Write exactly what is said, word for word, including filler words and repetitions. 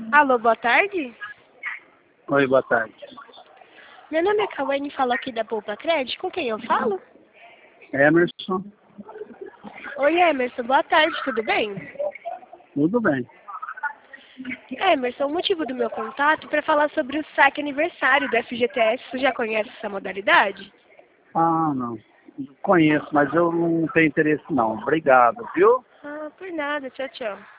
Alô, boa tarde. Oi, boa tarde. Meu nome é Cauane, falo aqui da Poupa Crédito. Com quem eu falo? Emerson, Oi, Emerson. Boa tarde, tudo bem? tudo bem. Emerson, o motivo do meu contato é para falar sobre o saque aniversário do F G T S. Você já conhece essa modalidade? Ah, não. Conheço, mas eu não tenho interesse não. Obrigado, viu? Ah, por nada. Tchau, tchau.